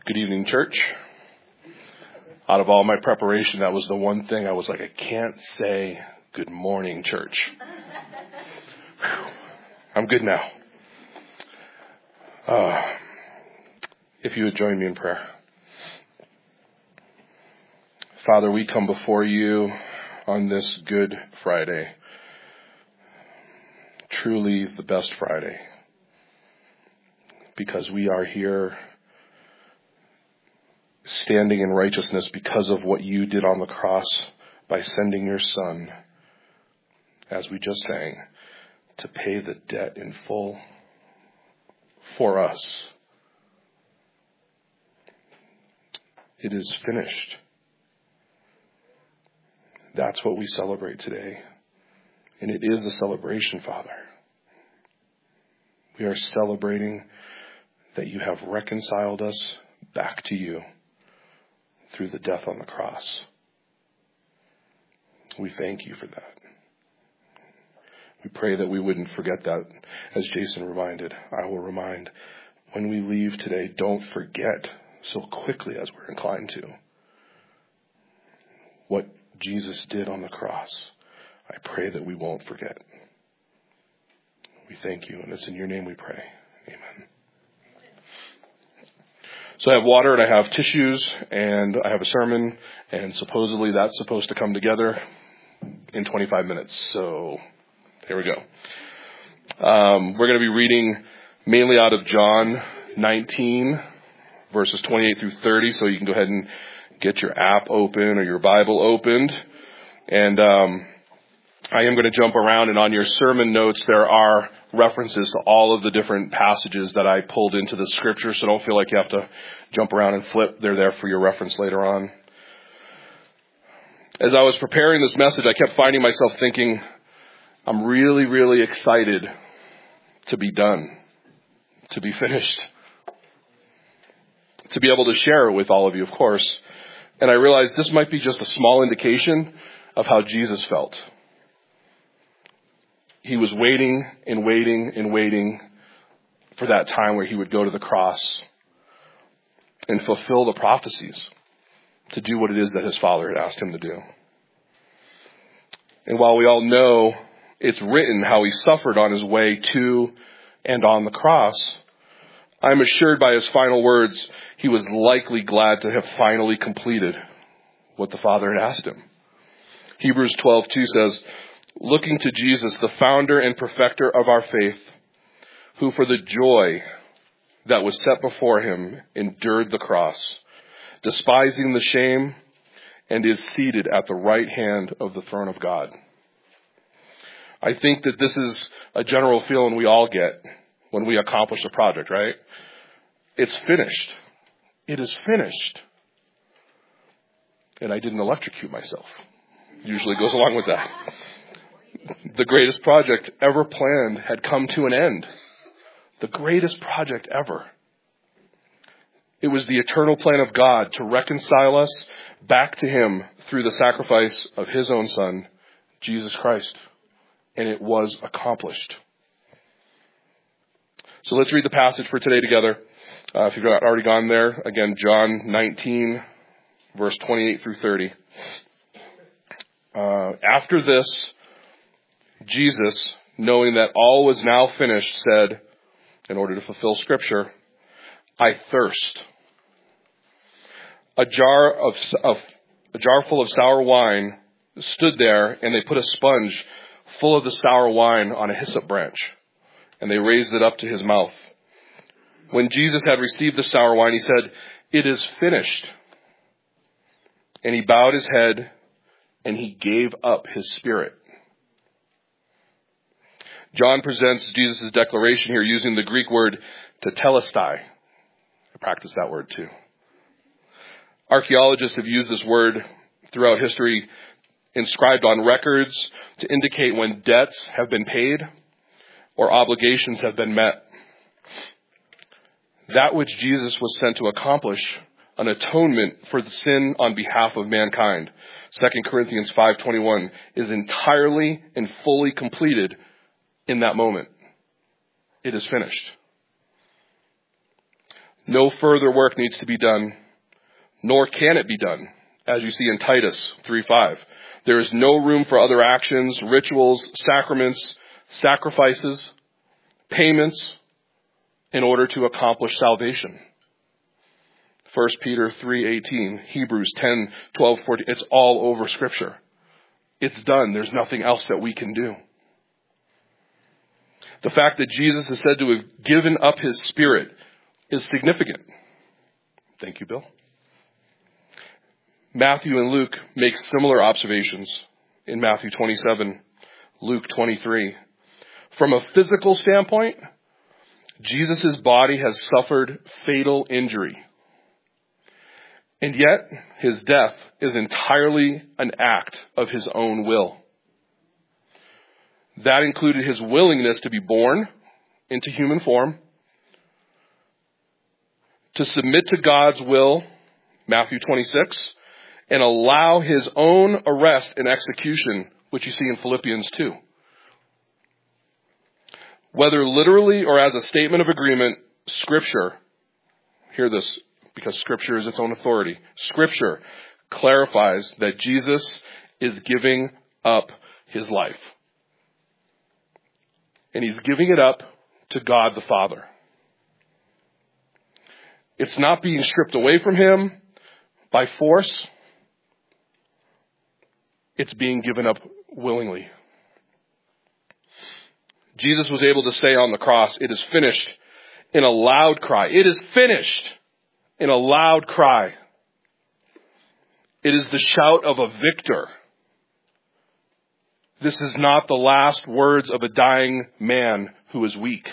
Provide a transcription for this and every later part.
Good evening, church. Out of all my preparation, that was the one thing I was like, I can't say good morning, church. I'm good now. If you would join me in prayer. Father, we come before you on this Good Friday. Truly the best Friday. Because we are here standing in righteousness because of what you did on the cross by sending your Son, as we just sang, to pay the debt in full for us. It is finished. That's what we celebrate today. And it is a celebration, Father. We are celebrating that you have reconciled us back to you through the death on the cross. We thank you for that. We pray that we wouldn't forget that. As Jason reminded, I will remind, when we leave today, don't forget so quickly as we're inclined to what Jesus did on the cross. I pray that we won't forget. We thank you, and it's in your name we pray. Amen. So I have water and I have tissues and I have a sermon, and supposedly that's supposed to come together in 25 minutes. So here we go. We're going to be reading mainly out of John 19, verses 28 through 30. So you can go ahead and get your app open or your Bible opened. And I am going to jump around, and on your sermon notes there are references to all of the different passages that I pulled into the scripture, so don't feel like you have to jump around and flip. They're there for your reference later on. As I was preparing this message, I kept finding myself thinking, I'm really, really excited to be done, to be finished, to be able to share it with all of you, of course. And I realized this might be just a small indication of how Jesus felt. He was waiting and waiting and waiting for that time where he would go to the cross and fulfill the prophecies to do what it is that his Father had asked him to do. And while we all know it's written how he suffered on his way to and on the cross, I'm assured by his final words, he was likely glad to have finally completed what the Father had asked him. Hebrews 12:2 says, looking to Jesus, the founder and perfecter of our faith, who for the joy that was set before him endured the cross, despising the shame, and is seated at the right hand of the throne of God. I think that this is a general feeling we all get when we accomplish a project, right? It's finished. It is finished. And I didn't electrocute myself. Usually goes along with that. The greatest project ever planned had come to an end. The greatest project ever. It was the eternal plan of God to reconcile us back to him through the sacrifice of his own Son, Jesus Christ. And it was accomplished. So let's read the passage for today together. If you've already gone there, again, John 19, verse 28 through 30. After this, Jesus, knowing that all was now finished, said, in order to fulfill Scripture, I thirst. A jar full of sour wine stood there, and they put a sponge full of the sour wine on a hyssop branch, and they raised it up to his mouth. When Jesus had received the sour wine, he said, it is finished. And he bowed his head, and he gave up his spirit. John presents Jesus' declaration here using the Greek word tetelestai. I practice that word too. Archaeologists have used this word throughout history, inscribed on records to indicate when debts have been paid or obligations have been met. That which Jesus was sent to accomplish, an atonement for the sin on behalf of mankind, 2 Corinthians 5:21, is entirely and fully completed in that moment. It is finished. No further work needs to be done, nor can it be done, as you see in Titus 3:5. There is no room for other actions, rituals, sacraments, sacrifices, payments in order to accomplish salvation. 1 Peter 3:18, Hebrews 10:12, 14. It's all over Scripture. It's done. There's nothing else that we can do. The fact that Jesus is said to have given up his Spirit is significant. Thank you, Bill. Matthew and Luke make similar observations in Matthew 27, Luke 23. From a physical standpoint, Jesus' body has suffered fatal injury. And yet, his death is entirely an act of his own will. That included his willingness to be born into human form, to submit to God's will, Matthew 26, and allow his own arrest and execution, which you see in Philippians 2. Whether literally or as a statement of agreement, Scripture, hear this because Scripture is its own authority, Scripture clarifies that Jesus is giving up his life. And he's giving it up to God the Father. It's not being stripped away from him by force. It's being given up willingly. Jesus was able to say on the cross, "It is finished," in a loud cry. It is finished in a loud cry. It is the shout of a victor. This is not the last words of a dying man who is weak.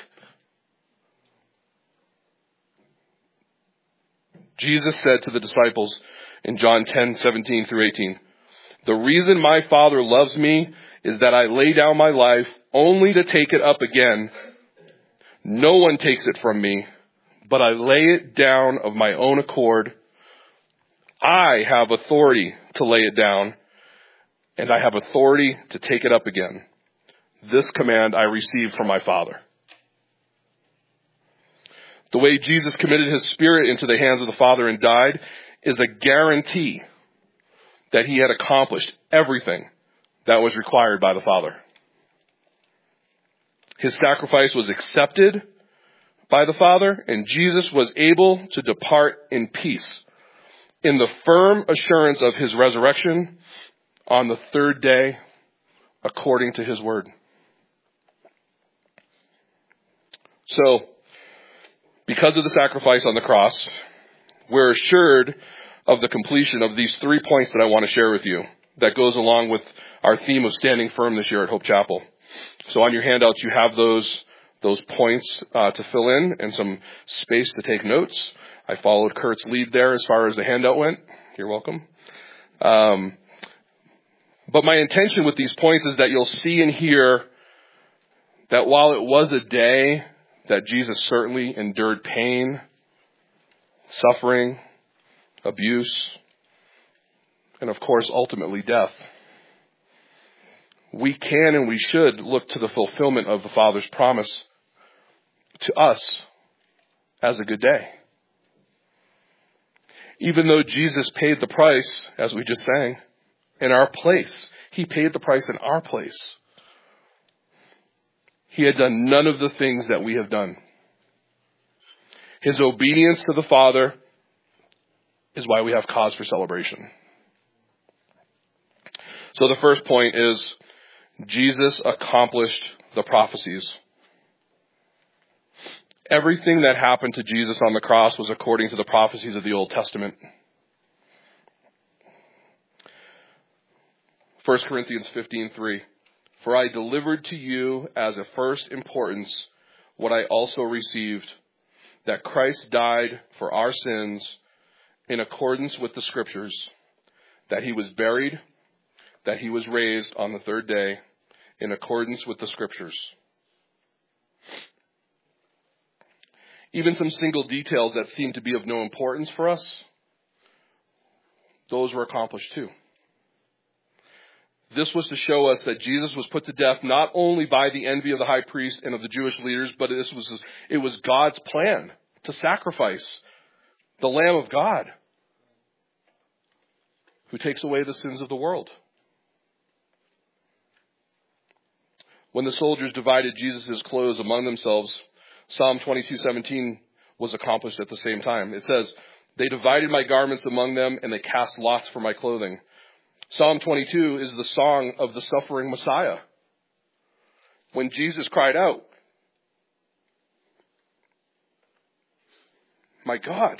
Jesus said to the disciples in John 10:17 through 18, "The reason my Father loves me is that I lay down my life only to take it up again. No one takes it from me, but I lay it down of my own accord. I have authority to lay it down, and I have authority to take it up again. This command I received from my Father." The way Jesus committed his Spirit into the hands of the Father and died is a guarantee that he had accomplished everything that was required by the Father. His sacrifice was accepted by the Father, and Jesus was able to depart in peace, in the firm assurance of his resurrection on the third day, according to his word. So, because of the sacrifice on the cross, we're assured of the completion of these 3 points that I want to share with you that goes along with our theme of standing firm this year at Hope Chapel. So on your handouts, you have those points to fill in and some space to take notes. I followed Kurt's lead there as far as the handout went. You're welcome. But my intention with these points is that you'll see and hear that while it was a day that Jesus certainly endured pain, suffering, abuse, and of course, ultimately death, we can and we should look to the fulfillment of the Father's promise to us as a good day. Even though Jesus paid the price, as we just sang, in our place, he paid the price in our place. He had done none of the things that we have done. His obedience to the Father is why we have cause for celebration. So the first point is Jesus accomplished the prophecies. Everything that happened to Jesus on the cross was according to the prophecies of the Old Testament. 1 Corinthians 15:3. "For I delivered to you as of first importance what I also received, that Christ died for our sins in accordance with the Scriptures, that he was buried, that he was raised on the third day in accordance with the Scriptures." Even some single details that seem to be of no importance for us, those were accomplished too. This was to show us that Jesus was put to death not only by the envy of the high priest and of the Jewish leaders, but it was God's plan to sacrifice the Lamb of God who takes away the sins of the world. When the soldiers divided Jesus' clothes among themselves, Psalm 22:17 was accomplished at the same time. It says, they divided my garments among them, and they cast lots for my clothing. Psalm 22 is the song of the suffering Messiah. When Jesus cried out, my God,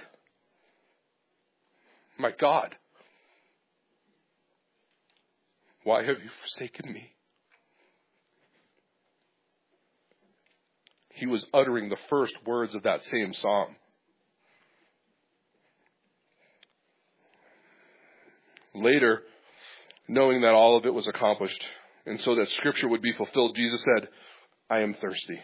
why have you forsaken me? He was uttering the first words of that same psalm. Later, knowing that all of it was accomplished, and so that Scripture would be fulfilled, Jesus said, I am thirsty.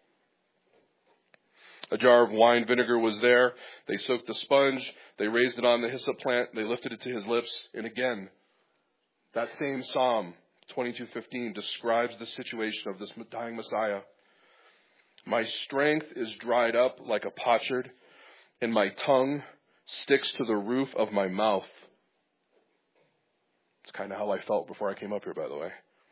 A jar of wine vinegar was there. They soaked the sponge. They raised it on the hyssop plant. They lifted it to his lips. And again, that same Psalm 22:15 describes the situation of this dying Messiah. My strength is dried up like a potsherd, and my tongue sticks to the roof of my mouth. It's kind of how I felt before I came up here, by the way.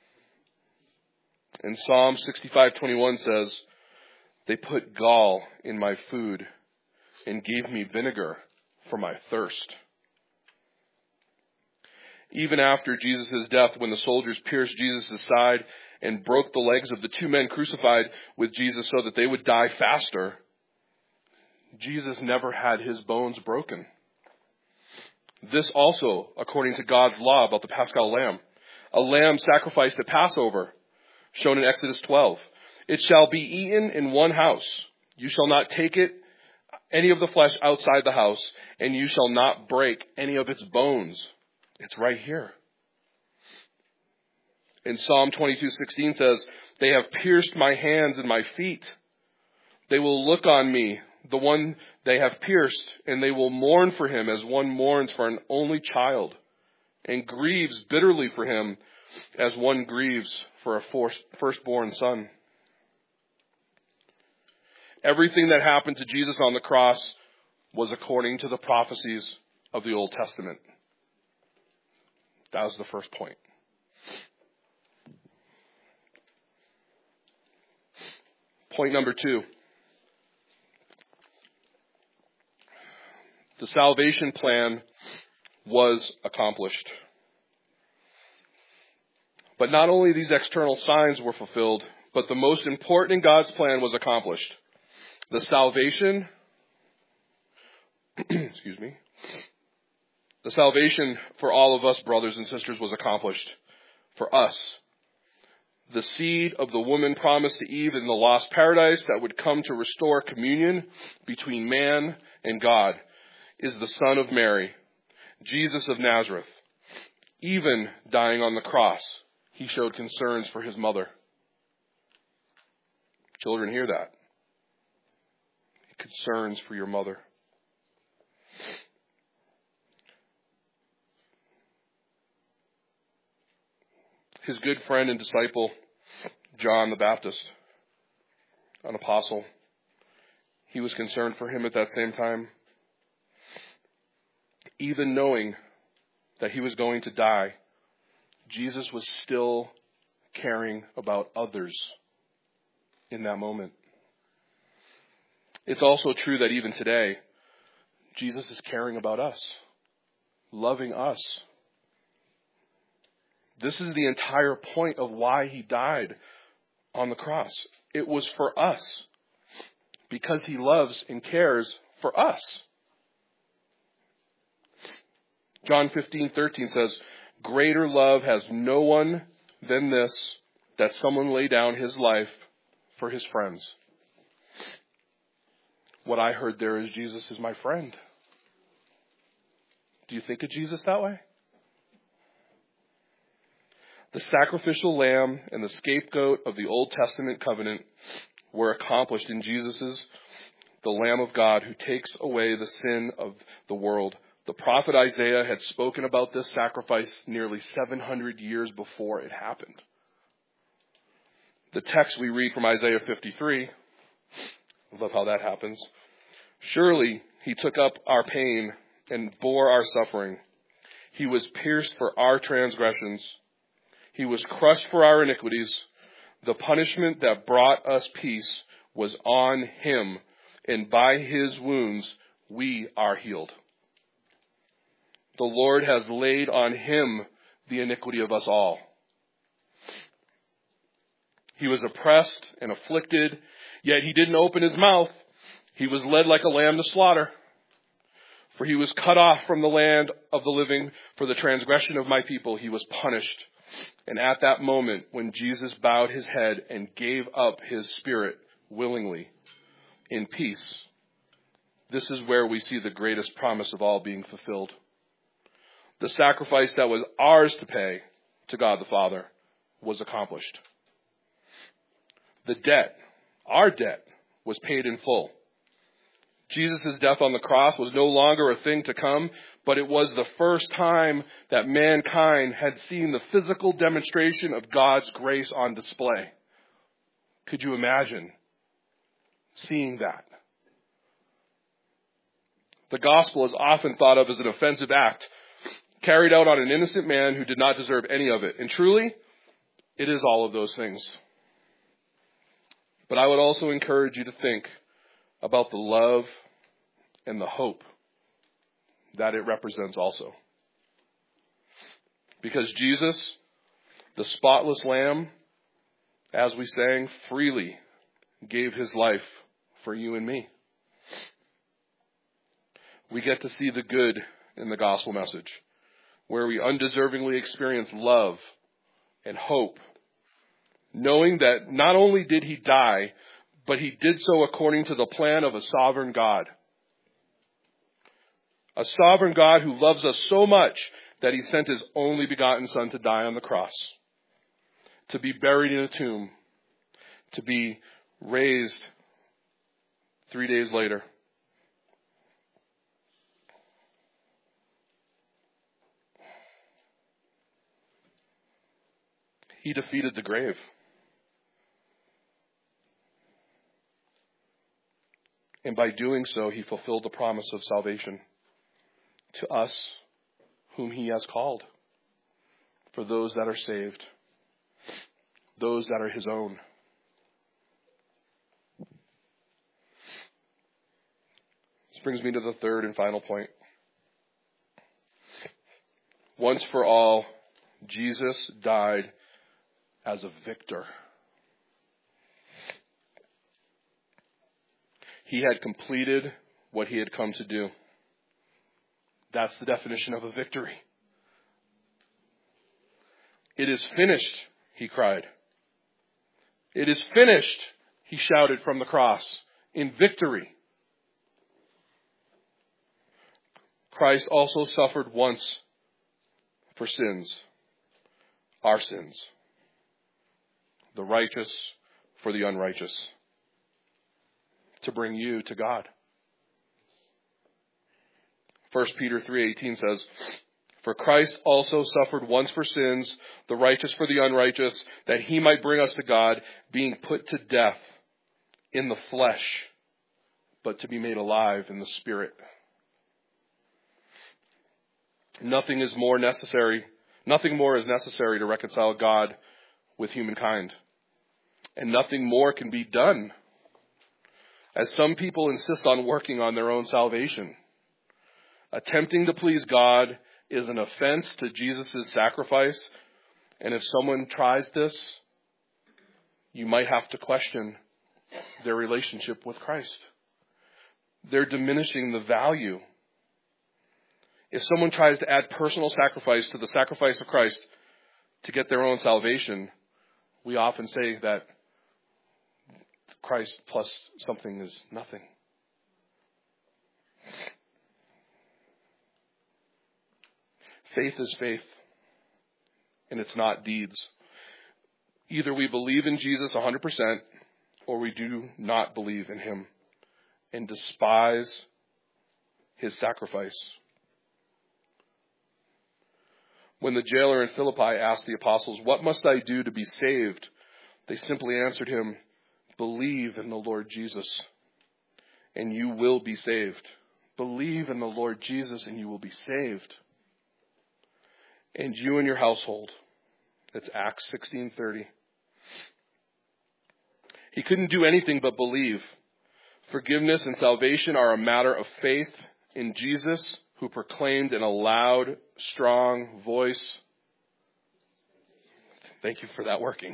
And Psalm 65:21 says, they put gall in my food and gave me vinegar for my thirst. Even after Jesus' death, when the soldiers pierced Jesus' side and broke the legs of the two men crucified with Jesus so that they would die faster, Jesus never had his bones broken. This also, according to God's law about the Paschal lamb, a lamb sacrificed at Passover, shown in Exodus 12. It shall be eaten in one house. You shall not take any of the flesh outside the house, and you shall not break any of its bones. It's right here. In Psalm 22:16 says, they have pierced my hands and my feet. They will look on me, the one they have pierced, and they will mourn for him as one mourns for an only child, and grieves bitterly for him as one grieves for a firstborn son. Everything that happened to Jesus on the cross was according to the prophecies of the Old Testament. That was the first point. Point number 2. The salvation plan was accomplished. But not only these external signs were fulfilled, but the most important in God's plan was accomplished. The salvation, the salvation for all of us brothers and sisters was accomplished. For us, the seed of the woman promised to Eve in the lost paradise that would come to restore communion between man and God is the Son of Mary, Jesus of Nazareth. Even dying on the cross, he showed concerns for his mother. Children, hear that. Concerns for your mother. His good friend and disciple, John the Baptist, an apostle, he was concerned for him at that same time. Even knowing that he was going to die, Jesus was still caring about others in that moment. It's also true that even today, Jesus is caring about us, loving us. This is the entire point of why he died on the cross. It was for us, because he loves and cares for us. John 15:13 says, greater love has no one than this, that someone lay down his life for his friends. What I heard there is Jesus is my friend. Do you think of Jesus that way? The sacrificial lamb and the scapegoat of the Old Testament covenant were accomplished in Jesus' the Lamb of God who takes away the sin of the world. The prophet Isaiah had spoken about this sacrifice nearly 700 years before it happened. The text we read from Isaiah 53, I love how that happens. Surely he took up our pain and bore our suffering. He was pierced for our transgressions. He was crushed for our iniquities. The punishment that brought us peace was on him, and by his wounds we are healed. The Lord has laid on him the iniquity of us all. He was oppressed and afflicted, yet he didn't open his mouth. He was led like a lamb to slaughter. For he was cut off from the land of the living. For the transgression of my people he was punished. And at that moment, when Jesus bowed his head and gave up his spirit willingly, in peace, this is where we see the greatest promise of all being fulfilled. The sacrifice that was ours to pay to God the Father was accomplished. The debt, our debt, was paid in full. Jesus' death on the cross was no longer a thing to come, but it was the first time that mankind had seen the physical demonstration of God's grace on display. Could you imagine seeing that? The gospel is often thought of as an offensive act carried out on an innocent man who did not deserve any of it. And truly, it is all of those things. But I would also encourage you to think about the love and the hope that it represents also. Because Jesus, the spotless Lamb, as we sang, freely gave his life for you and me. We get to see the good in the gospel message, where we undeservingly experience love and hope, knowing that not only did he die, but he did so according to the plan of a sovereign God. A sovereign God who loves us so much that he sent his only begotten Son to die on the cross, to be buried in a tomb, to be raised 3 days later. He defeated the grave. And by doing so, he fulfilled the promise of salvation to us whom he has called, for those that are saved, those that are his own. This brings me to the third and final point. Once for all, Jesus died as a victor. He had completed what he had come to do. That's the definition of a victory. It is finished, he cried. It is finished, he shouted from the cross, in victory. Christ also suffered once for sins, our sins, the righteous for the unrighteous, to bring you to God. 1 Peter 3:18 says, "For Christ also suffered once for sins, the righteous for the unrighteous, that he might bring us to God, being put to death in the flesh, but to be made alive in the Spirit." Nothing more is necessary to reconcile God with humankind. And nothing more can be done, as some people insist on working on their own salvation. Attempting to please God is an offense to Jesus' sacrifice, and if someone tries this, you might have to question their relationship with Christ. They're diminishing the value. If someone tries to add personal sacrifice to the sacrifice of Christ to get their own salvation, we often say that Christ plus something is nothing. Faith is faith, and it's not deeds. Either we believe in Jesus 100%, or we do not believe in him and despise his sacrifice. When the jailer in Philippi asked the apostles, "What must I do to be saved?" they simply answered him, "Believe in the Lord Jesus, and you will be saved. Believe in the Lord Jesus and you will be saved. And you and your household. That's Acts 16:30. He couldn't do anything but believe. Forgiveness and salvation are a matter of faith in Jesus, who proclaimed in a loud, strong voice. Thank you for that working.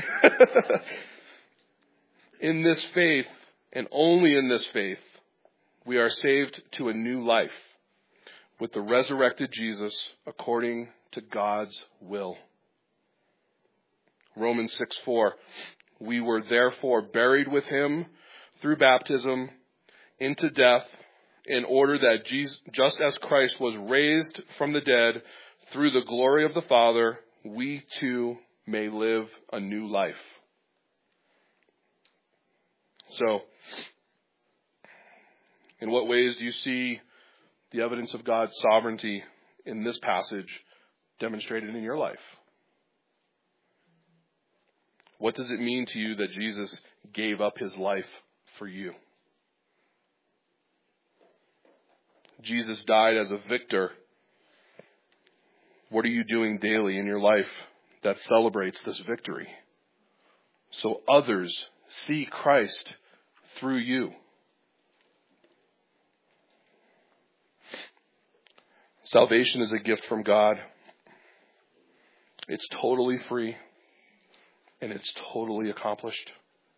In this faith, and only in this faith, we are saved to a new life with the resurrected Jesus according to God's will. Romans 6:4. We were therefore buried with him through baptism into death, in order that just as Christ was raised from the dead through the glory of the Father, we too may live a new life. So, in what ways do you see the evidence of God's sovereignty in this passage demonstrated in your life? What does it mean to you that Jesus gave up his life for you? Jesus died as a victor. What are you doing daily in your life that celebrates this victory? So others see Christ through you. Salvation is a gift from God. It's totally free, and it's totally accomplished.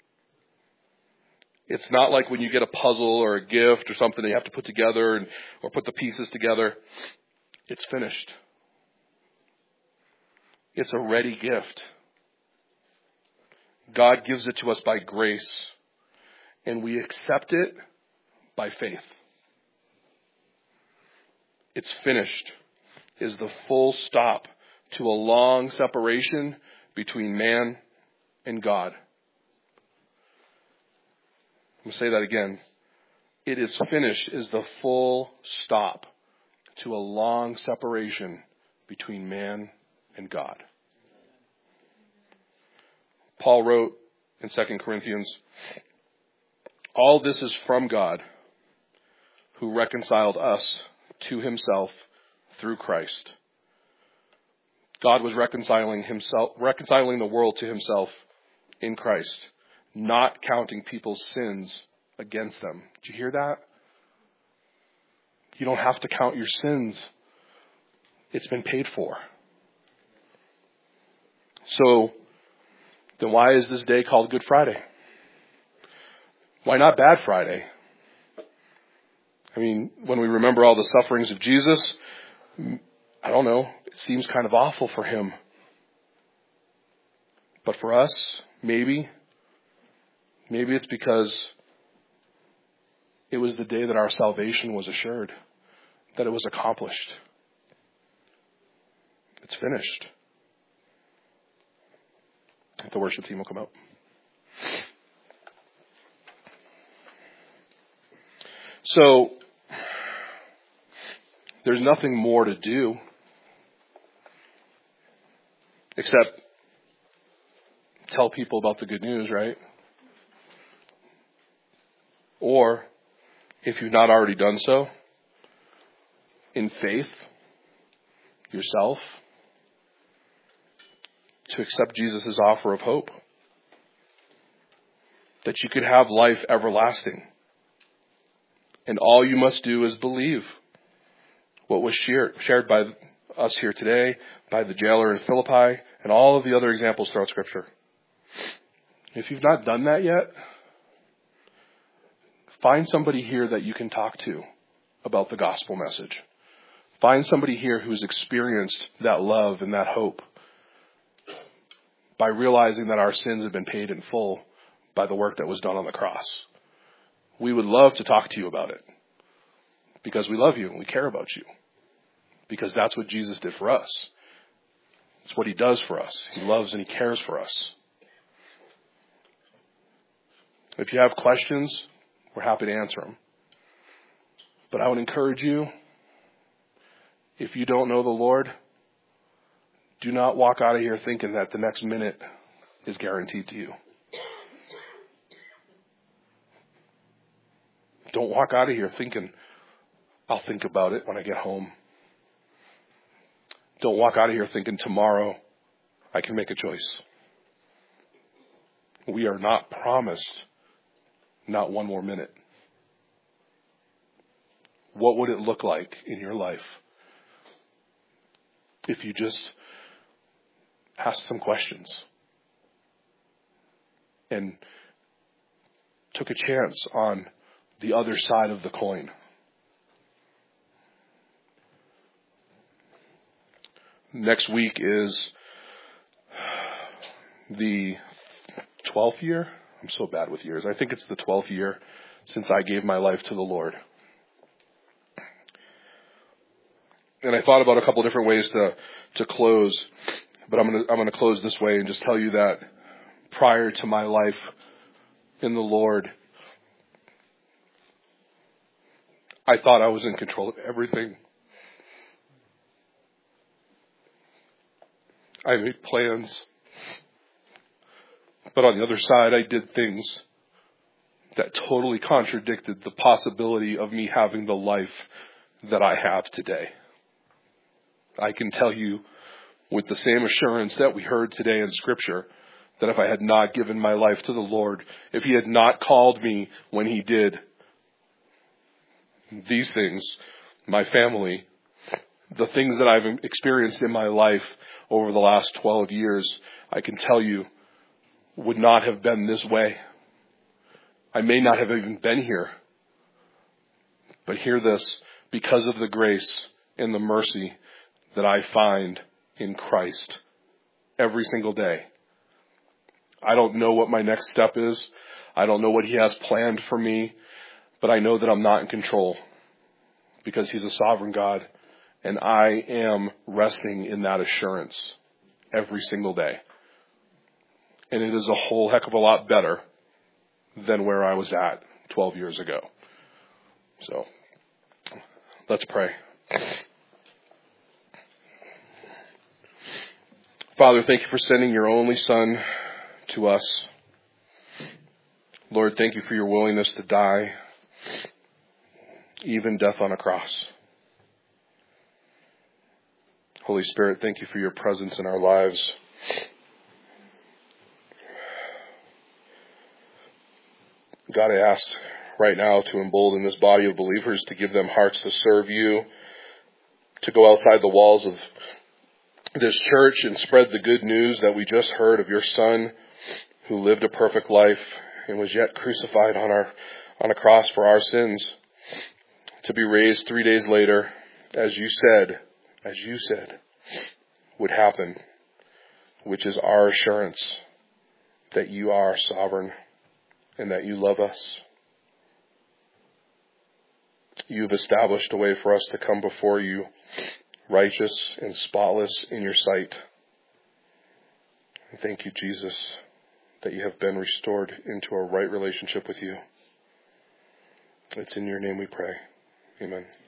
It's not like when you get a puzzle or a gift or something that you have to put together or put the pieces together. It's finished. It's a ready gift. God gives it to us by grace, and we accept it by faith. It's finished is the full stop to a long separation between man and God. I'm going to say that again. It is finished is the full stop to a long separation between man and God. Paul wrote in 2 Corinthians, all this is from God, who reconciled us to himself through Christ. God was reconciling the world to himself in Christ, not counting people's sins against them. Did you hear that? You don't have to count your sins. It's been paid for. So, then why is this day called Good Friday? Why not Bad Friday? I mean, when we remember all the sufferings of Jesus, I don't know, it seems kind of awful for him. But for us, maybe it's because it was the day that our salvation was assured, that it was accomplished. It's finished. The worship team will come out. So, there's nothing more to do except tell people about the good news, right? Or, if you've not already done so, in faith, yourself, to accept Jesus' offer of hope, that you could have life everlasting. And all you must do is believe what was shared by us here today, by the jailer in Philippi, and all of the other examples throughout Scripture. If you've not done that yet, find somebody here that you can talk to about the gospel message. Find somebody here who's experienced that love and that hope by realizing that our sins have been paid in full by the work that was done on the cross. We would love to talk to you about it because we love you and we care about you, because that's what Jesus did for us. It's what he does for us. He loves and he cares for us. If you have questions, we're happy to answer them. But I would encourage you, if you don't know the Lord, do not walk out of here thinking that the next minute is guaranteed to you. Don't walk out of here thinking, I'll think about it when I get home. Don't walk out of here thinking tomorrow I can make a choice. We are not promised not one more minute. What would it look like in your life if you just asked some questions and took a chance on the other side of the coin? Next week is the 12th year. I'm so bad with years. I think it's the 12th year since I gave my life to the Lord. And I thought about a couple different ways to close, but I'm going to close this way and just tell you that prior to my life in the Lord, I thought I was in control of everything. I made plans, but on the other side, I did things that totally contradicted the possibility of me having the life that I have today. I can tell you with the same assurance that we heard today in Scripture, that if I had not given my life to the Lord, if He had not called me when He did, these things, my family, the things that I've experienced in my life over the last 12 years, I can tell you, would not have been this way. I may not have even been here. But hear this, because of the grace and the mercy that I find in Christ every single day. I don't know what my next step is. I don't know what He has planned for me, but I know that I'm not in control because He's a sovereign God, and I am resting in that assurance every single day. And it is a whole heck of a lot better than where I was at 12 years ago. So, let's pray. Father, thank you for sending your only Son to us. Lord, thank you for your willingness to die, even death on a cross. Holy Spirit, thank you for your presence in our lives. God, I ask right now to embolden this body of believers, to give them hearts to serve you, to go outside the walls of this church and spread the good news that we just heard of your Son, who lived a perfect life and was yet crucified on a cross for our sins, to be raised 3 days later, as you said, would happen, which is our assurance that you are sovereign and that you love us. You've established a way for us to come before you, righteous and spotless in your sight. And thank you, Jesus, that you have been restored into a right relationship with you. It's in your name we pray. Amen.